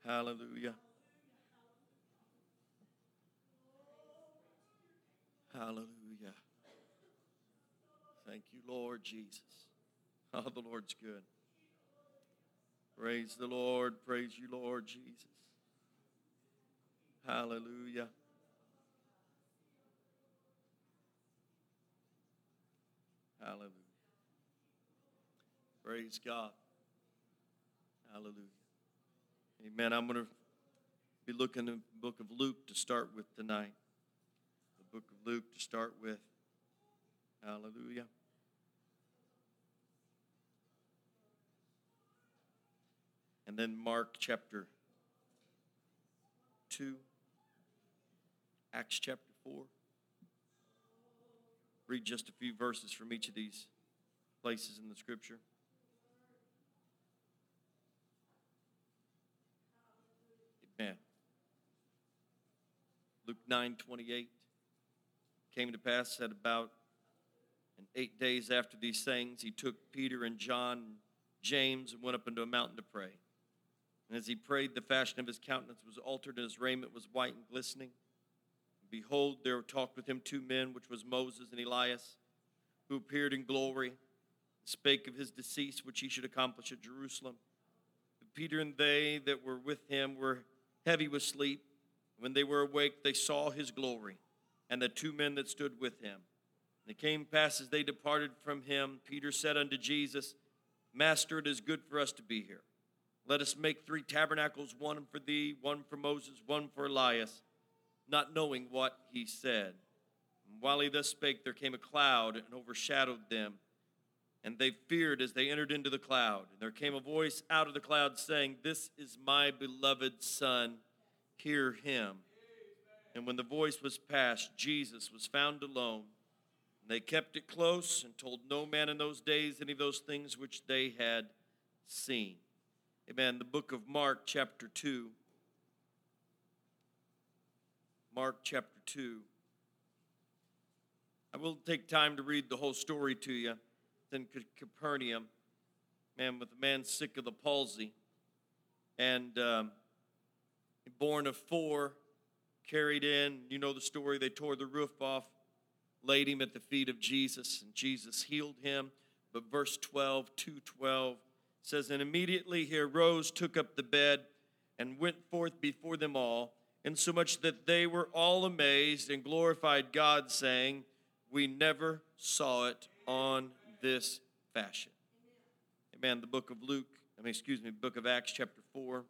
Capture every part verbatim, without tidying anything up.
Hallelujah. Hallelujah. Thank you, Lord Jesus. Oh, the Lord's good. Praise the Lord. Praise you, Lord Jesus. Hallelujah. Hallelujah. Praise God. Hallelujah. Amen. I'm going to be looking at the book of Luke to start with tonight. The book of Luke to start with. Hallelujah. And then Mark chapter two. Acts chapter four. Read just a few verses from each of these places in the scripture. Amen. Luke nine twenty-eight. Came to pass that about and eight days after these things, he took Peter and John and James and went up into a mountain to pray. And as he prayed, the fashion of his countenance was altered, and his raiment was white and glistening. And behold, there talked with him two men, which was Moses and Elias, who appeared in glory, and spake of his decease, which he should accomplish at Jerusalem. But Peter and they that were with him were heavy with sleep. When they were awake, they saw his glory, and the two men that stood with him. And it came past as they departed from him, Peter said unto Jesus, Master, it is good for us to be here. Let us make three tabernacles, one for thee, one for Moses, one for Elias, not knowing what he said. And while he thus spake, there came a cloud and overshadowed them, and they feared as they entered into the cloud. And there came a voice out of the cloud saying, This is my beloved Son, hear him. And when the voice was past, Jesus was found alone. And they kept it close and told no man in those days any of those things which they had seen. Amen. The book of Mark, chapter two. Mark, chapter two. I will take time to read the whole story to you. Then Capernaum, man with a man sick of the palsy, and um, born of four, carried in. You know the story. They tore the roof off, laid him at the feet of Jesus, and Jesus healed him. But verse twelve, two twelve says, And immediately he arose, took up the bed, and went forth before them all, insomuch that they were all amazed and glorified God, saying, We never saw it on this fashion. Amen. The book of Luke, I mean, excuse me, book of Acts, chapter four.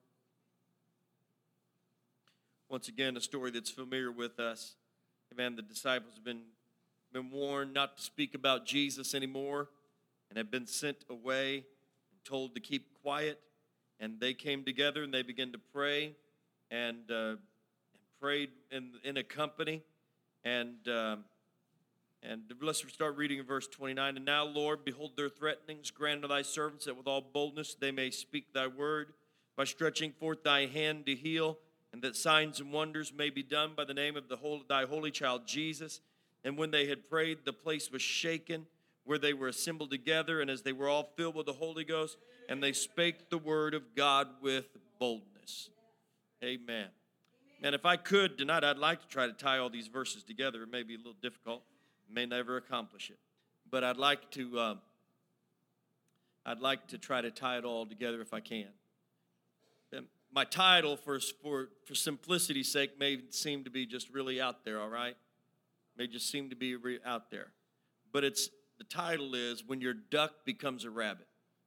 Once again, a story that's familiar with us. Amen. The disciples have been, been warned not to speak about Jesus anymore and have been sent away and told to keep quiet. And they came together and they began to pray and, uh, and prayed in, in a company. And um, and let's start reading in verse twenty-nine. And now, Lord, behold their threatenings. Grant unto thy servants that with all boldness they may speak thy word by stretching forth thy hand to heal, and that signs and wonders may be done by the name of the whole, thy holy child Jesus. And when they had prayed, the place was shaken where they were assembled together, and as they were all filled with the Holy Ghost, and they spake the word of God with boldness. Amen. And if I could tonight, I'd like to try to tie all these verses together. It may be a little difficult, may never accomplish it, but I'd like to. Um, I'd like to try to tie it all together if I can. And my title, for for for simplicity's sake, may seem to be just really out there. All right, may just seem to be re- out there, but it's the title is "When Your Duck Becomes a Rabbit."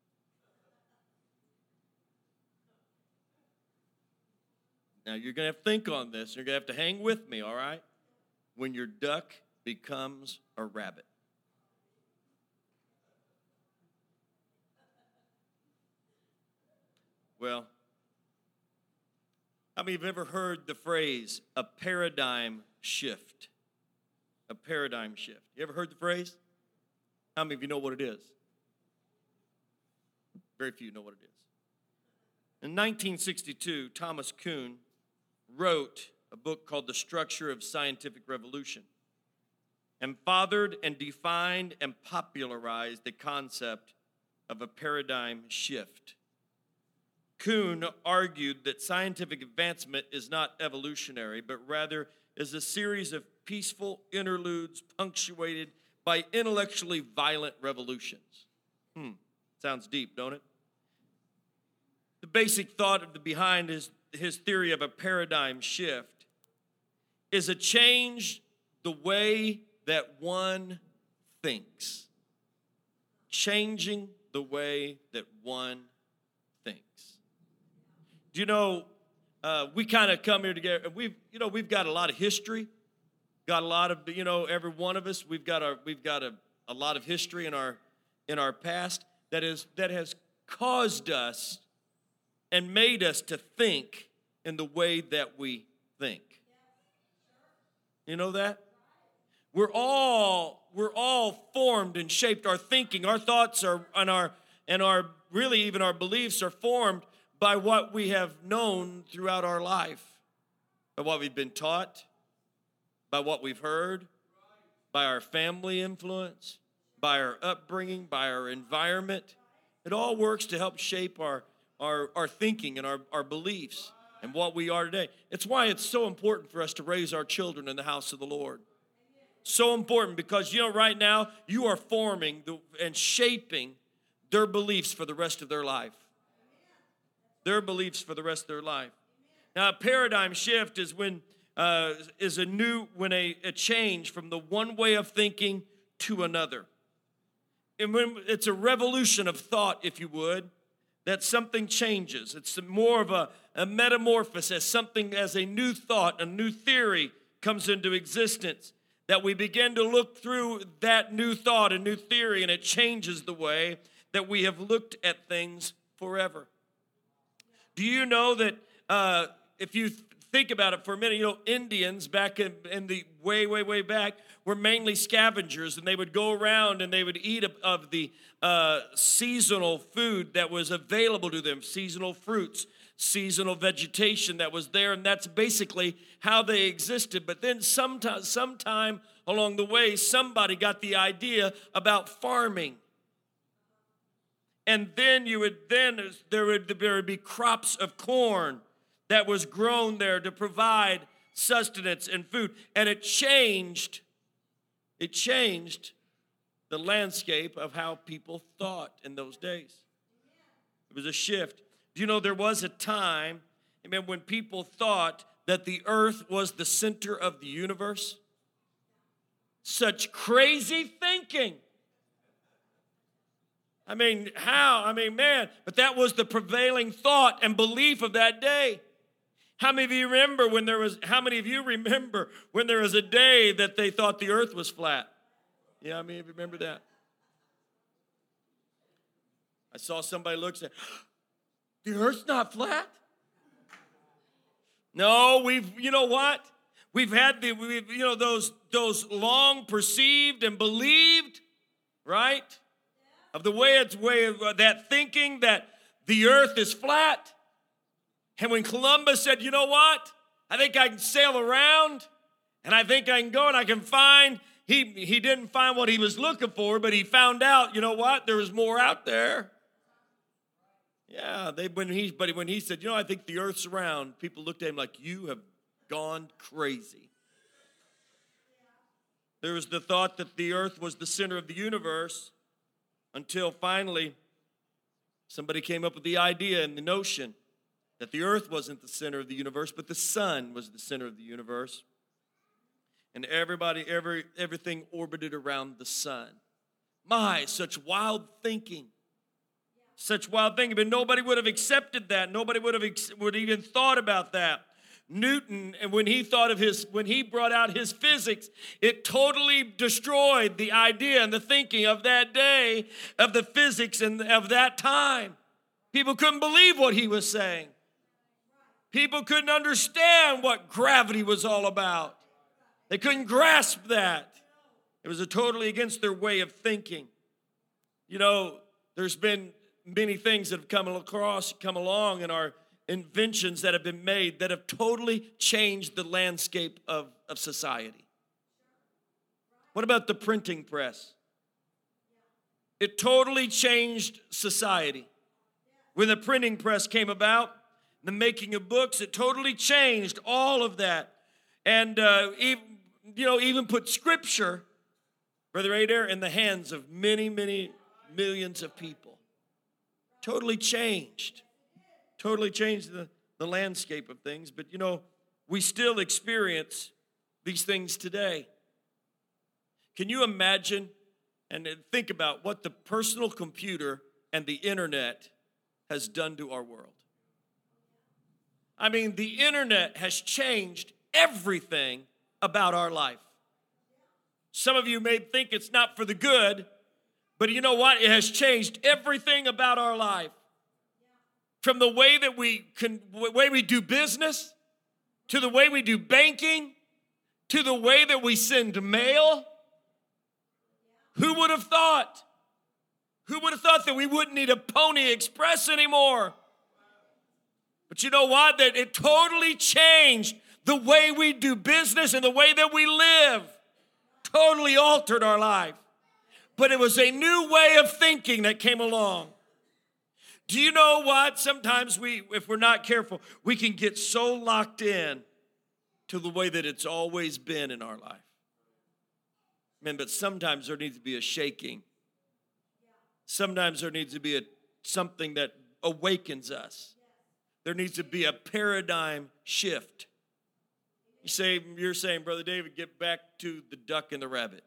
Now, you're going to have to think on this. You're going to have to hang with me, all right? When your duck becomes a rabbit. Well, how many of you have ever heard the phrase, a paradigm shift? A paradigm shift. You ever heard the phrase? How many of you know what it is? Very few know what it is. In nineteen sixty-two, Thomas Kuhn wrote a book called The Structure of Scientific Revolution, and fathered and defined and popularized the concept of a paradigm shift. Kuhn argued that scientific advancement is not evolutionary, but rather is a series of peaceful interludes punctuated by intellectually violent revolutions. Hmm, sounds deep, don't it? The basic thought of the behind his, his theory of a paradigm shift is a change the way that one thinks. Changing the way that one thinks. Do you know, uh, we kind of come here together, we've, you know, we've got a lot of history, got a lot of, you know, every one of us, we've got our, we've got a, a lot of history in our, in our past that is, that has caused us and made us to think in the way that we think. You know that? We're all, we're all formed and shaped. Our thinking, our thoughts are, and our, and our, really even our beliefs are formed by what we have known throughout our life, by what we've been taught, by what we've heard, by our family influence, by our upbringing, by our environment. It all works to help shape our, our, our thinking and our, our beliefs and what we are today. It's why it's so important for us to raise our children in the house of the Lord. So important because, you know, right now you are forming the, and shaping their beliefs for the rest of their life. Their beliefs for the rest of their life. Now, a paradigm shift is when uh, is a new when a, a change from the one way of thinking to another. And when it's a revolution of thought, if you would, that something changes. It's more of a, a metamorphosis, something as a new thought, a new theory comes into existence. That we begin to look through that new thought, a new theory, and it changes the way that we have looked at things forever. Do you know that uh, if you think about it for a minute, you know, Indians back in, in the way, way, way back were mainly scavengers, and they would go around and they would eat of, of the uh, seasonal food that was available to them, seasonal fruits, seasonal vegetation that was there, and that's basically how they existed. But then sometime, sometime along the way, somebody got the idea about farming. And then you would then there would, there would be crops of corn that was grown there to provide sustenance and food. And it changed, it changed the landscape of how people thought in those days. It was a shift. Do you know there was a time, amen, when people thought that the earth was the center of the universe? Such crazy thinking. I mean, how? I mean, man, but that was the prevailing thought and belief of that day. How many of you remember when there was, how many of you remember when there was a day that they thought the earth was flat? Yeah, I mean, remember that? I saw somebody look and say, the earth's not flat? No, we've, you know what? We've had the, we've, you know, those, those long perceived and believed, right? Of the way it's way of uh, that thinking that the earth is flat. And when Columbus said, you know what? I think I can sail around and I think I can go and I can find, he, he didn't find what he was looking for, but he found out, you know what? There was more out there. Yeah, they when he but when he said, you know, I think the earth's round, people looked at him like, you have gone crazy. There was the thought that the earth was the center of the universe until finally somebody came up with the idea and the notion that the earth wasn't the center of the universe, but the sun was the center of the universe. And everybody, every everything orbited around the sun. My, such wild thinking. Such wild thinking, but nobody would have accepted that. Nobody would have ex- would even thought about that. Newton, and when he thought of his, when he brought out his physics, it totally destroyed the idea and the thinking of that day, of the physics and of that time. People couldn't believe what he was saying. People couldn't understand what gravity was all about. They couldn't grasp that. It was a totally against their way of thinking. You know, there's been many things that have come across, come along in our inventions that have been made that have totally changed the landscape of, of society. What about the printing press? It totally changed society. When the printing press came about, the making of books, it totally changed all of that. And, uh, even, you know, even put Scripture, Brother Adair, in the hands of many, many millions of people. Totally changed. Totally changed the, the landscape of things. But, you know, we still experience these things today. Can you imagine and think about what the personal computer and the internet has done to our world? I mean, the internet has changed everything about our life. Some of you may think it's not for the good, but you know what? It has changed everything about our life. From the way that we can, way we do business, to the way we do banking, to the way that we send mail. Who would have thought? Who would have thought that we wouldn't need a Pony Express anymore? But you know what? That it totally changed the way we do business and the way that we live. Totally altered our life. But it was a new way of thinking that came along. Do you know what? Sometimes we, if we're not careful, we can get so locked in to the way that it's always been in our life. Man, but sometimes there needs to be a shaking. Sometimes there needs to be a something that awakens us. There needs to be a paradigm shift. You say, you're saying, Brother David, get back to the duck and the rabbit.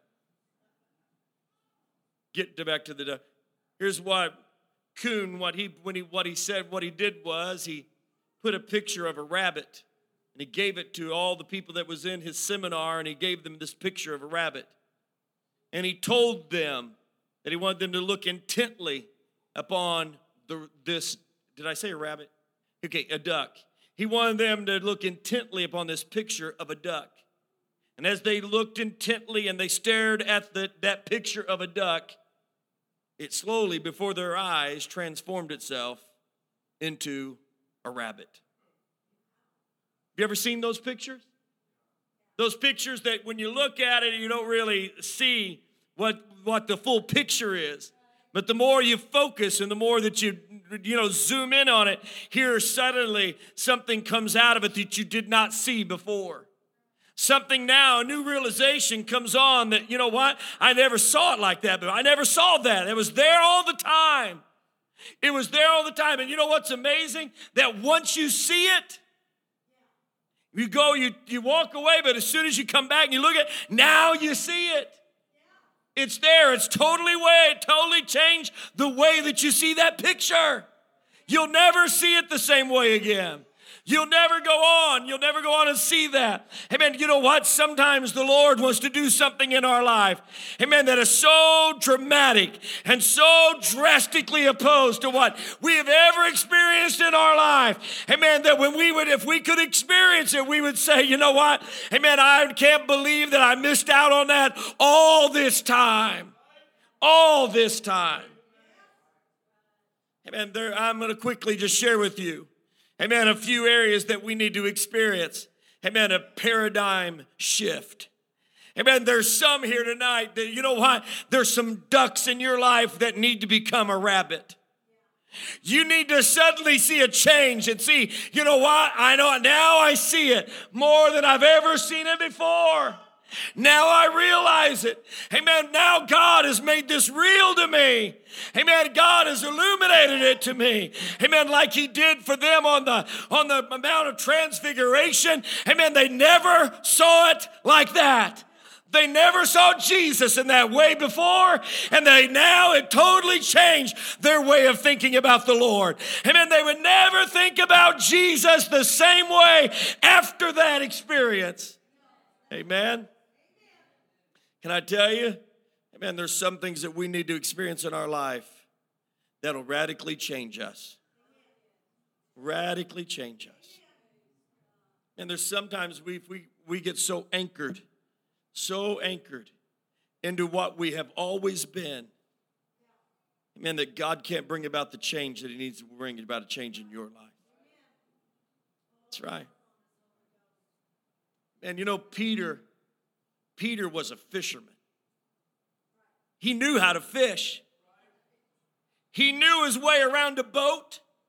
Get to back to the duck. Here's what Kuhn, what he when he what he said, what he did was he put a picture of a rabbit and he gave it to all the people that was in his seminar, and he gave them this picture of a rabbit. And he told them that he wanted them to look intently upon the this, did I say a rabbit? Okay, a duck. He wanted them to look intently upon this picture of a duck. And as they looked intently and they stared at the, that picture of a duck, it slowly, before their eyes, transformed itself into a rabbit. Have you ever seen those pictures? Those pictures that when you look at it, you don't really see what, what the full picture is. But the more you focus and the more that you, you know, zoom in on it, here suddenly something comes out of it that you did not see before. Something now, a new realization comes on that, you know what? I never saw it like that, but I never saw that. It was there all the time. It was there all the time. And you know what's amazing? That once you see it, you go, you, you walk away, but as soon as you come back and you look at it, now you see it. It's there. It's totally way, it totally changed the way that you see that picture. You'll never see it the same way again. You'll never go on. You'll never go on and see that. Amen. You know what? Sometimes the Lord wants to do something in our life. Amen. That is so dramatic and so drastically opposed to what we have ever experienced in our life. Amen. That when we would, if we could experience it, we would say, you know what? Amen. I can't believe that I missed out on that all this time. All this time. Amen. There, I'm going to quickly just share with you. Amen, a few areas that we need to experience. Amen, a paradigm shift. Amen, there's some here tonight that, you know what? There's some ducks in your life that need to become a rabbit. You need to suddenly see a change and see, you know what? I know, now I see it more than I've ever seen it before. Now I realize it. Amen. Now God has made this real to me. Amen. God has illuminated it to me. Amen. Like he did for them on the, on the Mount of Transfiguration. Amen. They never saw it like that. They never saw Jesus in that way before, and they now it totally changed their way of thinking about the Lord. Amen. They would never think about Jesus the same way after that experience. Amen. Can I tell you, amen, there's some things that we need to experience in our life that'll radically change us. Radically change us. And there's sometimes we, we, we get so anchored, so anchored into what we have always been, amen, that God can't bring about the change that he needs to bring about a change in your life. That's right. And you know, Peter... Peter was a fisherman. He knew how to fish. He knew his way around a boat.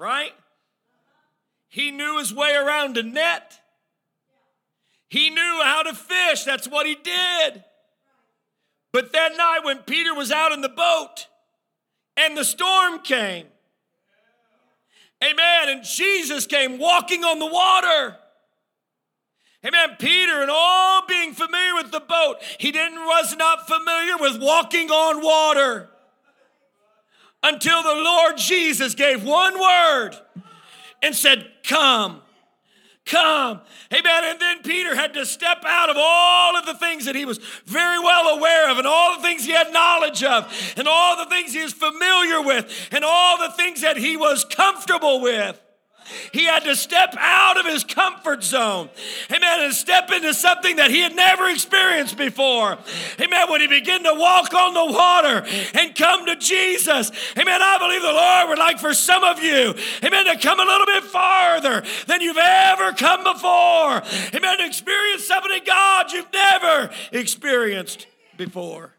right? He knew his way around a net. He knew how to fish. That's what he did. But that night when Peter was out in the boat and the storm came, amen, and Jesus came walking on the water. Amen. Peter, and all being familiar with the boat, he didn't was not familiar with walking on water until the Lord Jesus gave one word and said, "Come, come." Amen. And then Peter had to step out of all of the things that he was very well aware of, and all the things he had knowledge of, and all the things he was familiar with, and all the things that he was comfortable with. He had to step out of his comfort zone, amen, and step into something that he had never experienced before. Amen, when he began to walk on the water and come to Jesus, amen, I believe the Lord would like for some of you, amen, to come a little bit farther than you've ever come before. Amen, to experience something in God you've never experienced before.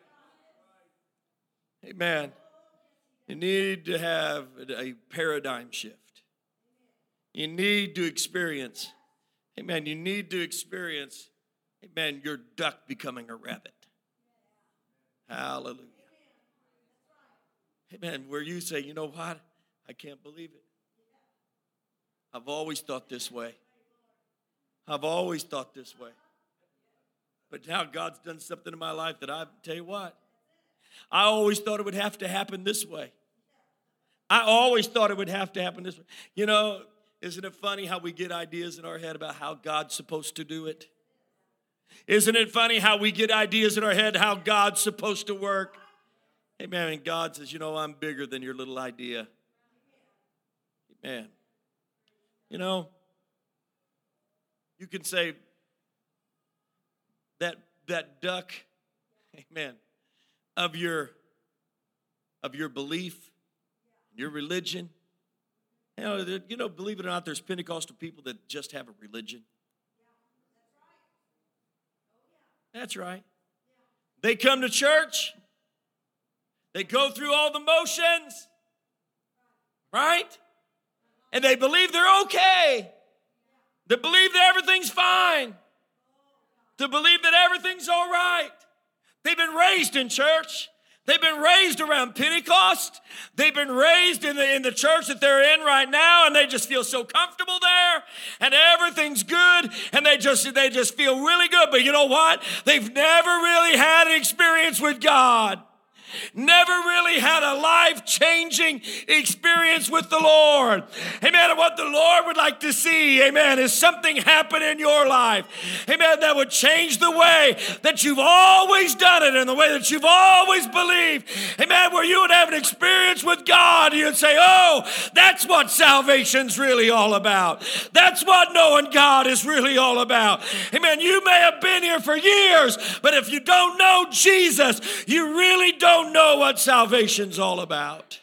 Amen. You need to have a paradigm shift. You need to experience, amen, you need to experience, amen, your duck becoming a rabbit. Hallelujah. Amen, where you say, you know what? I can't believe it. I've always thought this way. I've always thought this way. But now God's done something in my life that I tell you what, I always thought it would have to happen this way. I always thought it would have to happen this way. You know, isn't it funny how we get ideas in our head about how God's supposed to do it? Isn't it funny how we get ideas in our head how God's supposed to work? Amen. And God says, you know, I'm bigger than your little idea. Amen. You know, you can say that that duck, amen, of your of your belief, your religion. You know, you know, believe it or not, there's Pentecostal people that just have a religion. That's right. They come to church. They go through all the motions. Right? And they believe they're okay. They believe that everything's fine. They believe that everything's all right. They've been raised in church. They've been raised around Pentecost. They've been raised in the, in the church that they're in right now, and they just feel so comfortable there, and everything's good, and they just, they just feel really good. But you know what? They've never really had an experience with God. Never really had a life-changing experience with the Lord. Amen. And what the Lord would like to see, amen, is something happen in your life. Amen. That would change the way that you've always done it and the way that you've always believed. Amen. Where you would have an experience with God. And you'd say, oh, that's what salvation's really all about. That's what knowing God is really all about. Amen. You may have been here for years, but if you don't know Jesus, you really don't know what salvation's all about.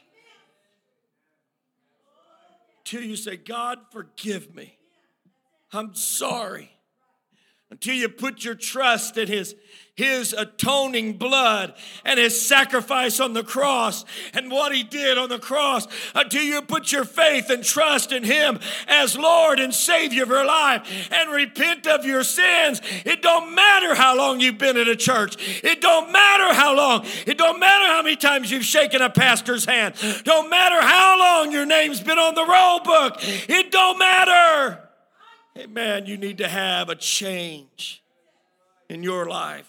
Till you say, God, forgive me. I'm sorry. Until you put your trust in his, his atoning blood and his sacrifice on the cross and what he did on the cross. Until you put your faith and trust in him as Lord and Savior of your life and repent of your sins. It don't matter how long you've been at a church. It don't matter how long. It don't matter how many times you've shaken a pastor's hand. Don't matter how long your name's been on the roll book. It don't matter. Amen. You need to have a change in your life.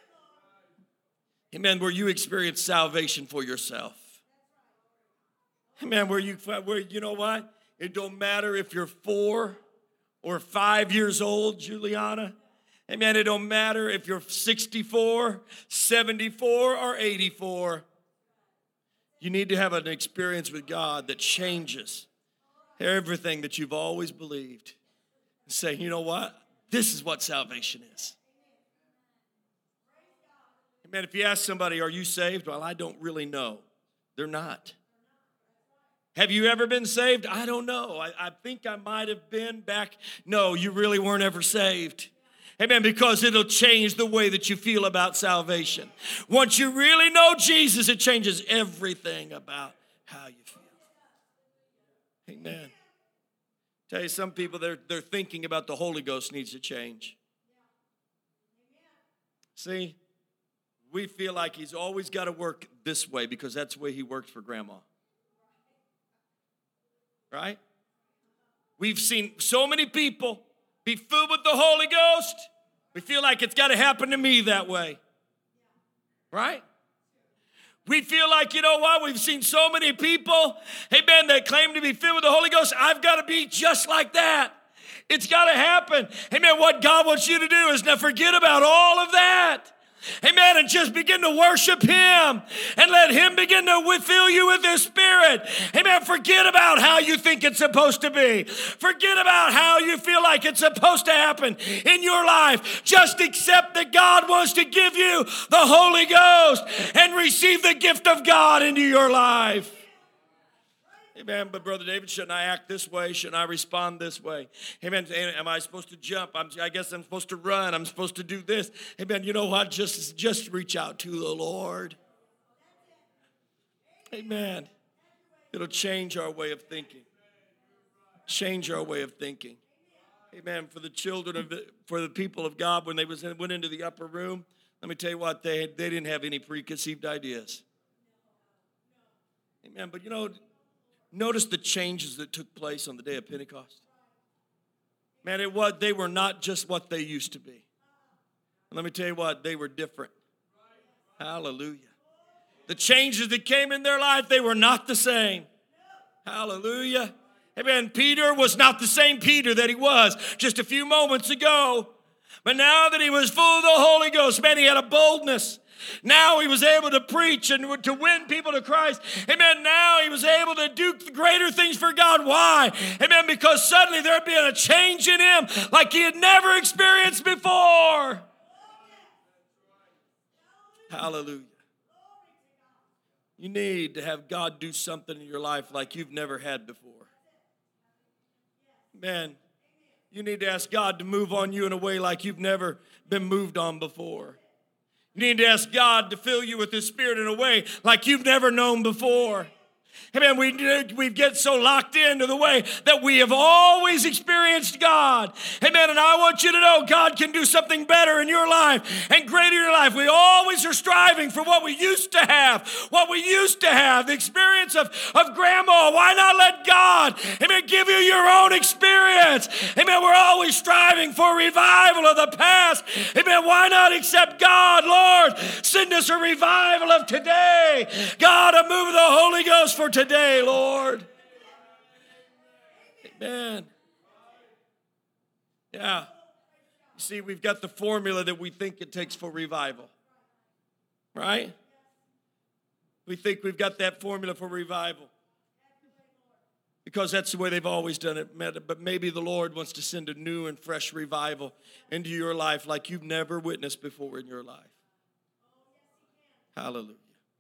Amen. Where you experience salvation for yourself. Amen. Where you, where you know what? It don't matter if you're four or five years old, Juliana. Amen. It don't matter if you're sixty-four, seventy-four, or eighty-four. You need to have an experience with God that changes everything that you've always believed. And say, you know what? This is what salvation is. Amen. If you ask somebody, are you saved? Well, I don't really know. They're not. Have you ever been saved? I don't know. I, I think I might have been back. No, you really weren't ever saved. Amen. Because it'll change the way that you feel about salvation. Once you really know Jesus, it changes everything about how you feel. Amen. Tell you, some people, they're, they're thinking about the Holy Ghost needs to change. See, we feel like he's always got to work this way because that's the way he worked for Grandma. Right? We've seen so many people be filled with the Holy Ghost. We feel like it's got to happen to me that way. Right? We feel like, you know what, we've seen so many people, amen, that claim to be filled with the Holy Ghost. I've got to be just like that. It's got to happen. Amen, what God wants you to do is now forget about all of that. Amen, and just begin to worship him and let him begin to fill you with his Spirit. Amen, forget about how you think it's supposed to be. Forget about how you feel like it's supposed to happen in your life. Just accept that God wants to give you the Holy Ghost and receive the gift of God into your life. Amen. But Brother David, shouldn't I act this way? Shouldn't I respond this way? Amen. Am I supposed to jump? I'm, I guess I'm supposed to run. I'm supposed to do this. Amen. You know what? Just, just reach out to the Lord. Amen. It'll change our way of thinking. Change our way of thinking. Amen. For the children of, for the people of God, when they was in, went into the upper room, let me tell you what, they, they didn't have any preconceived ideas. Amen. But you know, notice the changes that took place on the day of Pentecost. Man, it was, they were not just what they used to be. And let me tell you what, they were different. Hallelujah. The changes that came in their life, they were not the same. Hallelujah. Amen. Peter was not the same Peter that he was just a few moments ago. But now that he was full of the Holy Ghost, man, he had a boldness. Now he was able to preach and to win people to Christ. Amen. Now he was able to do greater things for God. Why? Amen. Because suddenly there had been a change in him like he had never experienced before. Hallelujah. You need to have God do something in your life like you've never had before. Man, you need to ask God to move on you in a way like you've never been moved on before. You need to ask God to fill you with his Spirit in a way like you've never known before. Amen. We, we get so locked into the way that we have always experienced God. Amen. And I want you to know God can do something better in your life and greater in your life. We always are striving for what we used to have, what we used to have, the experience of, of Grandma. Why not let God, amen, give you your own experience? Amen. We're always striving for revival of the past. Amen. Why not accept God? Lord, send us a revival of today. God, a move of the Holy Ghost for today, Lord. Amen. Yeah. You see, we've got the formula that we think it takes for revival. Right? We think we've got that formula for revival. Because that's the way they've always done it. But maybe the Lord wants to send a new and fresh revival into your life like you've never witnessed before in your life. Hallelujah.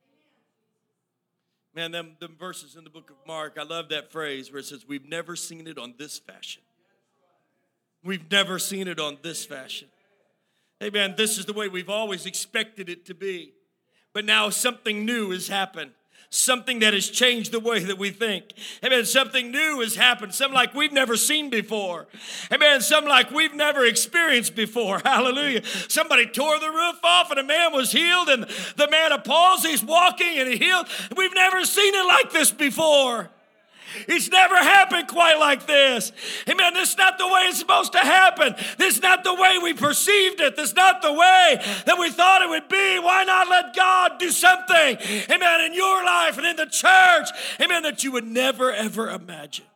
Man, them, them verses in the book of Mark, I love that phrase where it says, we've never seen it on this fashion. We've never seen it on this fashion. Hey, man, this is the way we've always expected it to be. But now something new has happened. Something that has changed the way that we think. Amen. Something new has happened. Something like we've never seen before. Amen. Something like we've never experienced before. Hallelujah. Somebody tore the roof off and a man was healed, and the man of palsy's walking and he healed. We've never seen it like this before. It's never happened quite like this. Amen. This is not the way it's supposed to happen. This is not the way we perceived it. This is not the way that we thought it would be. Why not let God do something, amen, in your life and in the church, amen, that you would never, ever imagine.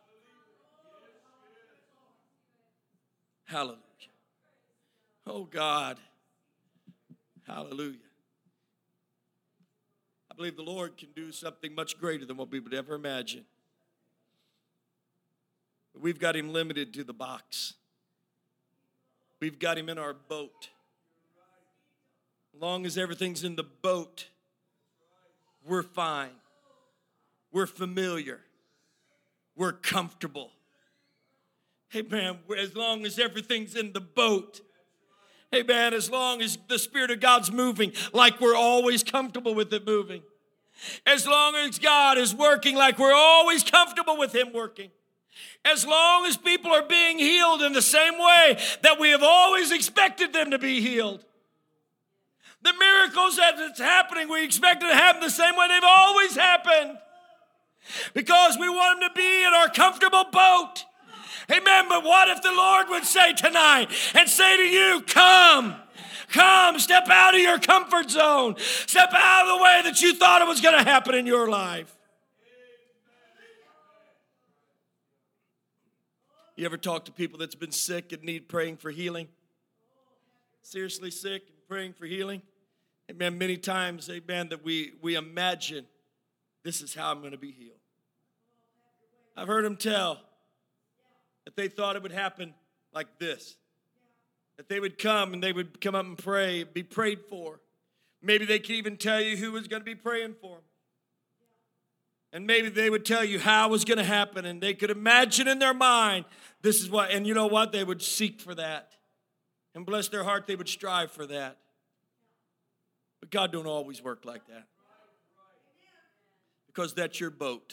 Hallelujah. Oh, God. Hallelujah. I believe the Lord can do something much greater than what we would ever imagine. We've got him limited to the box. We've got him in our boat. As long as everything's in the boat, we're fine. We're familiar. We're comfortable. Hey, man, as long as everything's in the boat, hey, man, as long as the Spirit of God's moving, like we're always comfortable with it moving. As long as God is working, like we're always comfortable with him working. As long as people are being healed in the same way that we have always expected them to be healed. The miracles that's happening, we expect it to happen the same way they've always happened. Because we want them to be in our comfortable boat. Amen. But what if the Lord would say tonight and say to you, come, come, step out of your comfort zone. Step out of the way that you thought it was going to happen in your life. You ever talk to people that's been sick and need praying for healing? Seriously sick and praying for healing? Amen. Many times, amen, that we, we imagine this is how I'm going to be healed. I've heard them tell that they thought it would happen like this. That they would come and they would come up and pray, be prayed for. Maybe they could even tell you who was going to be praying for them. And maybe they would tell you how it was going to happen, and they could imagine in their mind, this is what, and you know what? They would seek for that. And bless their heart, they would strive for that. But God don't always work like that. Because that's your boat.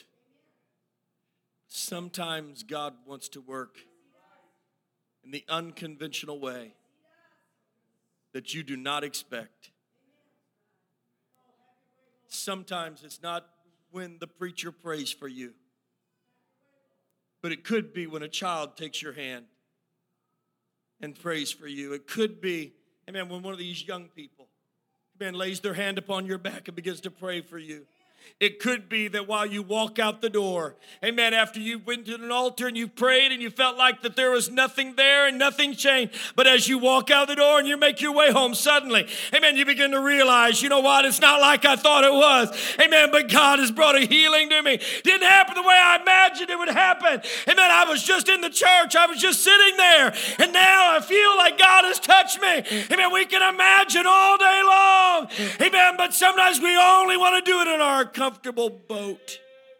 Sometimes God wants to work in the unconventional way that you do not expect. Sometimes it's not when the preacher prays for you. But it could be when a child takes your hand and prays for you. It could be, amen, when one of these young people, amen, lays their hand upon your back and begins to pray for you. It could be that while you walk out the door, amen, after you went to an altar and you prayed and you felt like that there was nothing there and nothing changed, but as you walk out the door and you make your way home suddenly, amen, you begin to realize, you know what, it's not like I thought it was, amen, but God has brought a healing to me. Didn't happen the way I imagined it would happen, amen, I was just in the church, I was just sitting there, and now I feel like God has touched me, amen, we can imagine all day long, amen, but sometimes we only want to do it in our comfortable boat.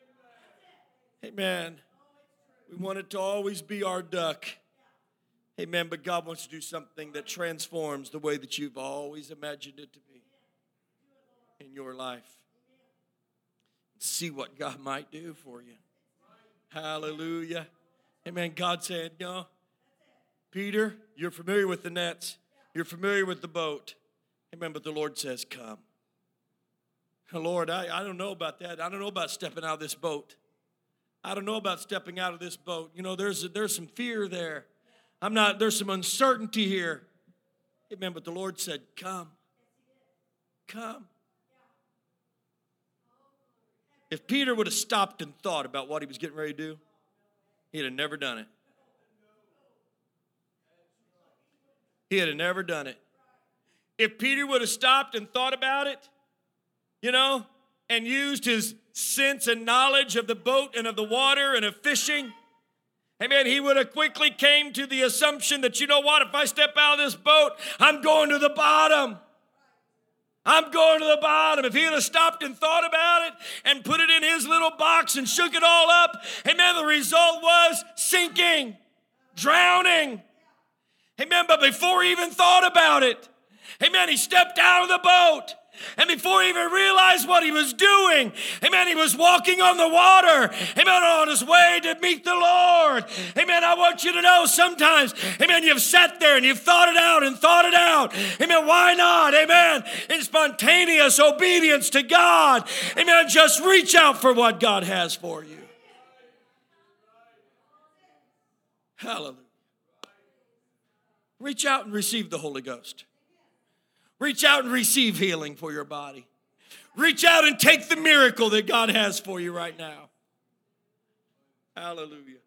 Amen. We want it to always be our duck. Amen. But God wants to do something that transforms the way that you've always imagined it to be in your life. See what God might do for you. Hallelujah. Amen. God said, you know, Peter, you're familiar with the nets. You're familiar with the boat. Amen. But the Lord says, come. Lord, I, I don't know about that. I don't know about stepping out of this boat. I don't know about stepping out of this boat. You know, there's there's some fear there. I'm not, there's some uncertainty here. Amen. But the Lord said, come. Come. If Peter would have stopped and thought about what he was getting ready to do, he'd have never done it. He'd have never done it. If Peter would have stopped and thought about it, you know, and used his sense and knowledge of the boat and of the water and of fishing, amen, he would have quickly came to the assumption that, you know what, if I step out of this boat, I'm going to the bottom. I'm going to the bottom. If he had stopped and thought about it and put it in his little box and shook it all up, amen, the result was sinking, drowning. Amen, but before he even thought about it, amen, he stepped out of the boat. And before he even realized what he was doing, amen, he was walking on the water, amen, on his way to meet the Lord. Amen, I want you to know sometimes, amen, you've sat there and you've thought it out and thought it out. Amen, why not? Amen, in spontaneous obedience to God, amen, just reach out for what God has for you. Hallelujah. Reach out and receive the Holy Ghost. Reach out and receive healing for your body. Reach out and take the miracle that God has for you right now. Hallelujah.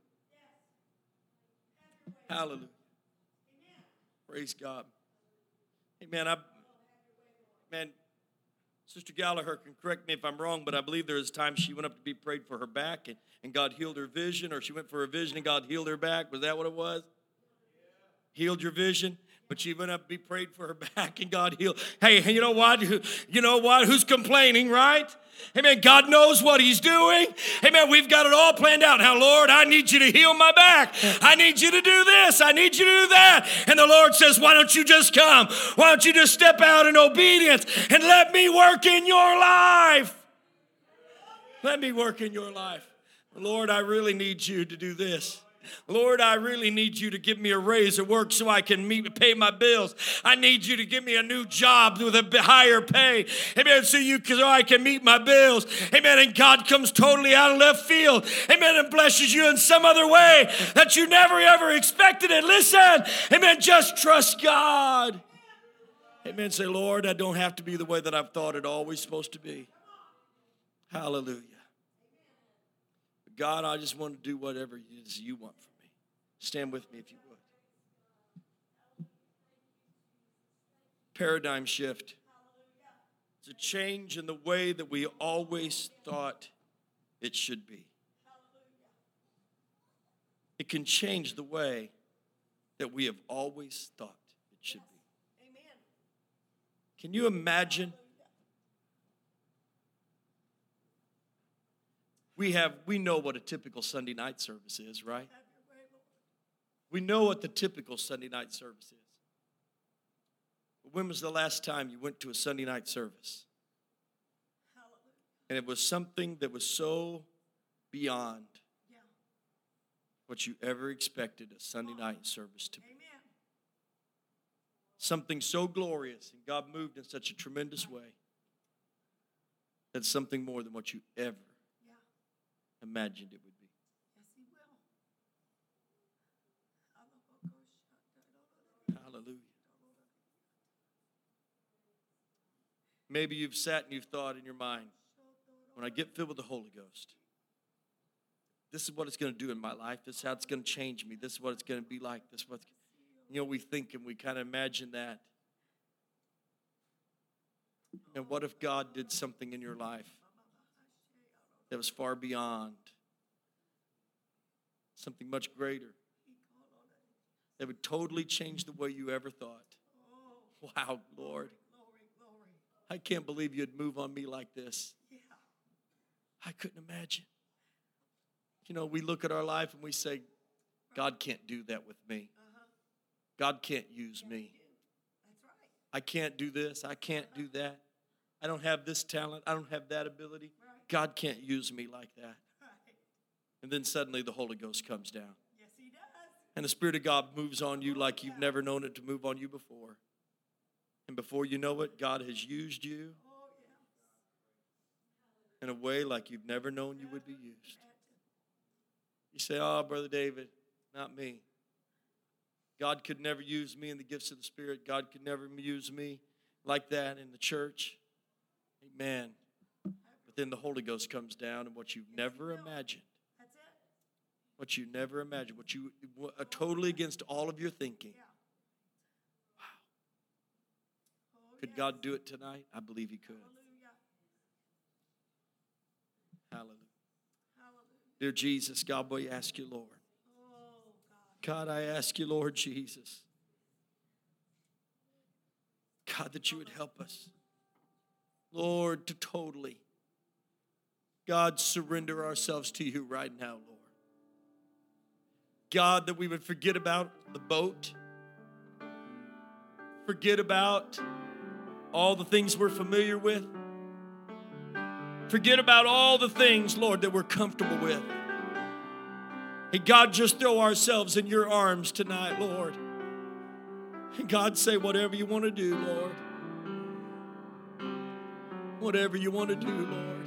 Hallelujah. Praise God. Amen. I, man, Sister Gallagher can correct me if I'm wrong, but I believe there was a time she went up to be prayed for her back and, and God healed her vision, or she went for a vision and God healed her back. Was that what it was? Healed your vision? But she went up to be prayed for her back and God healed. Hey, you know what? You know what? Who's complaining, right? Amen. God knows what he's doing. Amen. We've got it all planned out. Now, Lord, I need you to heal my back. I need you to do this. I need you to do that. And the Lord says, why don't you just come? Why don't you just step out in obedience and let me work in your life? Let me work in your life. Lord, I really need you to do this. Lord, I really need you to give me a raise at work so I can meet, pay my bills. I need you to give me a new job with a higher pay. Amen. So you, so I can meet my bills. Amen. And God comes totally out of left field. Amen. And blesses you in some other way that you never ever expected it. Listen. Amen. Just trust God. Amen. Say, Lord, I don't have to be the way that I've thought it always supposed to be. Hallelujah. God, I just want to do whatever it is you want from me. Stand with me if you would. Paradigm shift. It's a change in the way that we always thought it should be. It can change the way that we have always thought it should be. Amen. Can you imagine? We have, we know what a typical Sunday night service is, right? We know what the typical Sunday night service is. But when was the last time you went to a Sunday night service? And it was something that was so beyond what you ever expected a Sunday night service to be. Something so glorious, and God moved in such a tremendous way. That's something more than what you ever imagined it would be. Yes, he will. Hallelujah. Maybe you've sat and you've thought in your mind, when I get filled with the Holy Ghost, this is what it's going to do in my life. This is how it's going to change me. This is what it's going to be like. This is what, you know, we think and we kind of imagine that. And what if God did something in your life that was far beyond, something much greater, that would totally change the way you ever thought? Wow, Lord. I can't believe you'd move on me like this. I couldn't imagine. You know, we look at our life and we say, God can't do that with me. God can't use me. I can't do this. I can't do that. I don't have this talent. I don't have that ability. God can't use me like that. And then suddenly the Holy Ghost comes down. Yes, he does. And the Spirit of God moves on you like you've never known it to move on you before. And before you know it, God has used you in a way like you've never known you would be used. You say, oh, Brother David, not me. God could never use me in the gifts of the Spirit. God could never use me like that in the church. Amen. But then the Holy Ghost comes down, and what you've never imagined, That's it. what you never imagined, what you uh, totally against all of your thinking. Wow. Could God do it tonight? I believe he could. Hallelujah. Hallelujah. Dear Jesus, God, we ask you, Lord. God, I ask you, Lord Jesus, God, that you would help us, Lord, to totally, God, surrender ourselves to you right now, Lord. God, that we would forget about the boat, forget about all the things we're familiar with, forget about all the things, Lord, that we're comfortable with. Hey, God, just throw ourselves in your arms tonight, Lord. And God, say whatever you want to do, Lord. Whatever you want to do, Lord.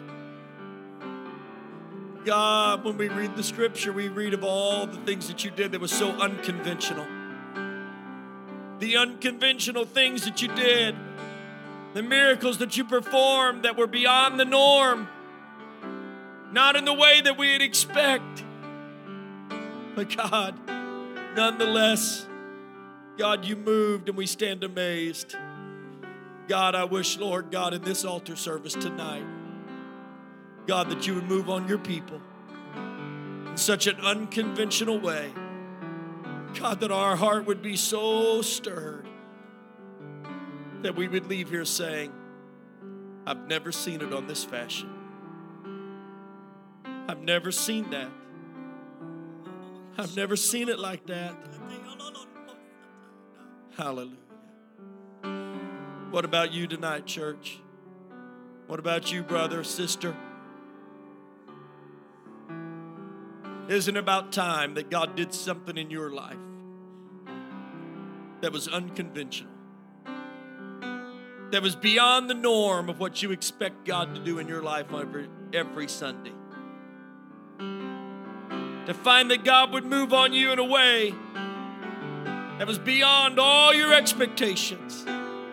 God, when we read the scripture, we read of all the things that you did that was so unconventional. The unconventional things that you did. The miracles that you performed that were beyond the norm. Not in the way that we'd expect. But God, nonetheless, God, you moved and we stand amazed. God, I wish, Lord God, in this altar service tonight, God, that you would move on your people in such an unconventional way. God, that our heart would be so stirred that we would leave here saying, I've never seen it on this fashion. I've never seen that. I've never seen it like that. Hallelujah. What about you tonight, church? What about you, brother, sister? Isn't it about time that God did something in your life that was unconventional, that was beyond the norm of what you expect God to do in your life every, every Sunday? To find that God would move on you in a way that was beyond all your expectations,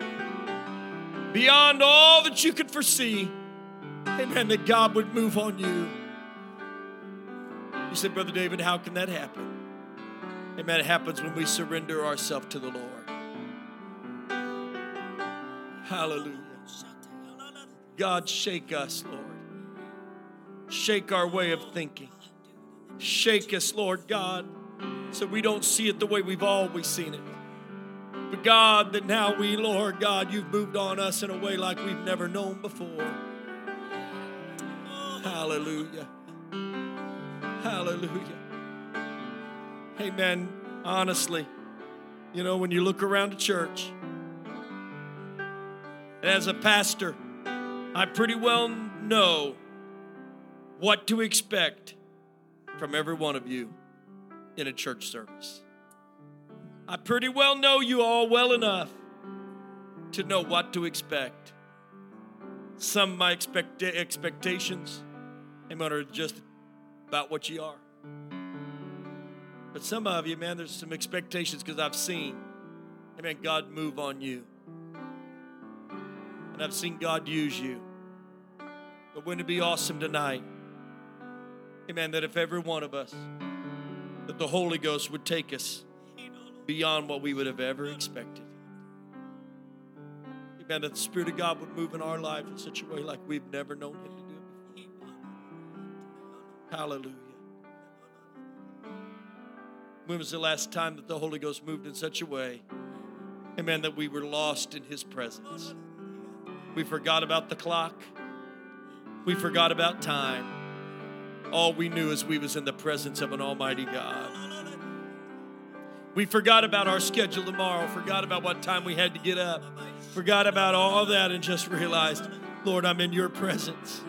beyond all that you could foresee. Amen, that God would move on you. You said, Brother David, how can that happen? Amen, it happens when we surrender ourselves to the Lord. Hallelujah. God, shake us, Lord. Shake our way of thinking. Shake us, Lord God, so we don't see it the way we've always seen it. But God, that now we, Lord God, you've moved on us in a way like we've never known before. Hallelujah. Hallelujah. Amen. Honestly, you know, when you look around the church, as a pastor, I pretty well know what to expect from every one of you in a church service. I pretty well know you all well enough to know what to expect. Some of my expect- expectations, amen, are just about what you are. But some of you, man, there's some expectations because I've seen, amen, God move on you. And I've seen God use you. But wouldn't it be awesome tonight, amen, that if every one of us, that the Holy Ghost would take us beyond what we would have ever expected. Amen, that the Spirit of God would move in our life in such a way like we've never known Him to do it before. Hallelujah. When was the last time that the Holy Ghost moved in such a way, amen, that we were lost in His presence? We forgot about the clock. We forgot about time. All we knew is we was in the presence of an almighty God. We forgot about our schedule tomorrow, forgot about what time we had to get up, forgot about all that, and just realized, Lord, I'm in your presence.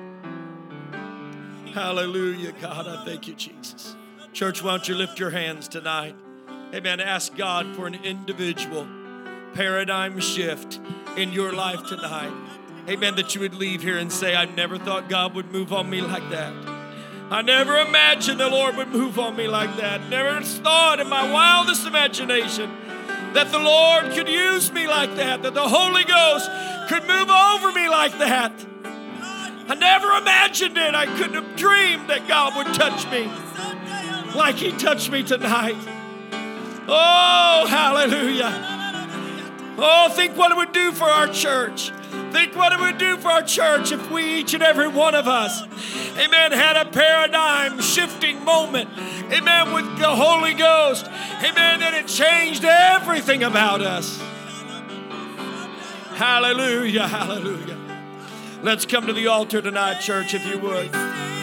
Hallelujah, God, I thank you, Jesus. Church, why don't you lift your hands tonight? Amen. Ask God for an individual paradigm shift in your life tonight. Amen. That you would leave here and say, I never thought God would move on me like that. I never imagined the Lord would move on me like that. Never thought in my wildest imagination that the Lord could use me like that, that the Holy Ghost could move over me like that. I never imagined it. I couldn't have dreamed that God would touch me like He touched me tonight. Oh, hallelujah. Oh, think what it would do for our church. Think what it would do for our church if we, each and every one of us, amen, had a paradigm shifting moment, amen, with the Holy Ghost, amen, and it changed everything about us. Hallelujah, hallelujah. Let's come to the altar tonight, church, if you would.